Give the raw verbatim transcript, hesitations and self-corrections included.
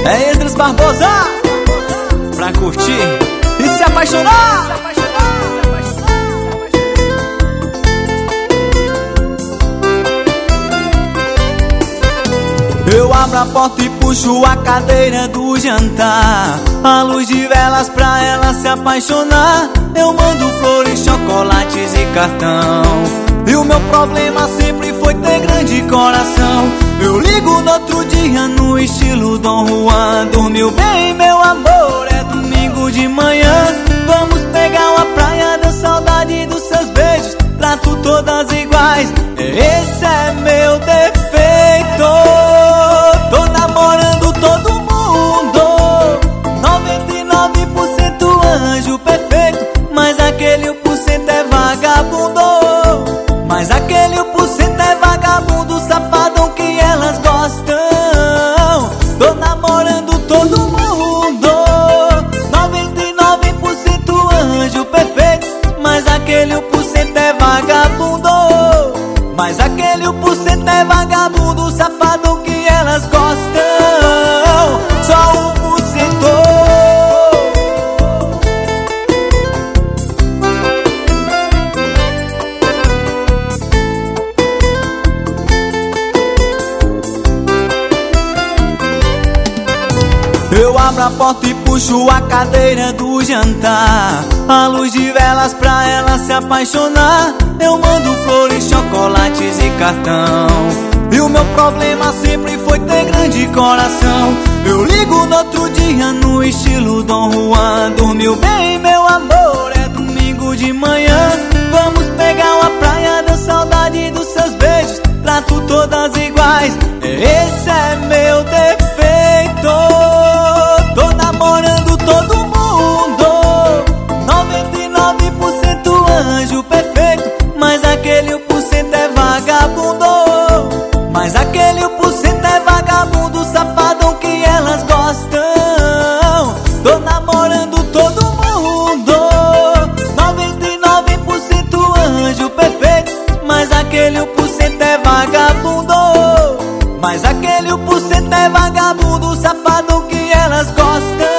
É Esdras Barbosa, pra curtir e se apaixonar. Eu abro a porta e puxo a cadeira do jantar, a luz de velas pra ela se apaixonar. Eu mando flores, chocolates e cartão, e o meu problema sempre foi ter grande coração. Eu ligo no outro dia no estilo Dom Juan. Dormiu bem, meu amor, é domingo de manhã. Vamos pegar uma praia, da saudade dos seus beijos. Trato todas iguais, esse é meu defeito. Tô namorando todo mundo, noventa e nove por cento anjo perfeito, mas aquele um por cento é vagabundo. Mas aquele um por cento é vagabundo, safadão que elas gostam. Tô namorando todo mundo, noventa e nove por cento anjo perfeito, mas aquele um por cento é vagabundo. Mas aquele um por cento é vagabundo, safadão que elas gostam. Só um por cento. Eu abro a porta e puxo a cadeira do jantar, a luz de velas pra ela se apaixonar. Eu mando flores, chocolates e cartão, e o meu problema sempre foi ter grande coração. Eu ligo no outro dia no estilo Dom Juan. Dormiu bem, meu amor, é domingo de manhã. Vamos pegar uma praia, da saudade dos seus beijos. Trato todas iguais, esse é meu defeito. Tô namorando todo mundo, noventa e nove por cento anjo perfeito, mas aquele um por cento é vagabundo. Mas aquele um por cento é vagabundo, safadão que elas gostam. Tô namorando todo mundo, noventa e nove por cento anjo perfeito, mas aquele um por cento é vagabundo. Mas aquele um por cento é vagabundo, safadão que elas gostam.